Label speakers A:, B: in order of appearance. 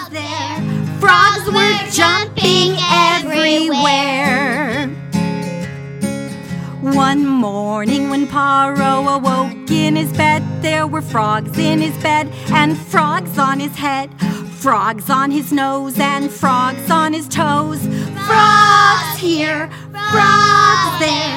A: there. Frogs were jumping everywhere. One morning when Poirot awoke in his bed, there were frogs in his bed and frogs on his head, frogs on his nose and frogs on his toes. Frogs here, frogs there.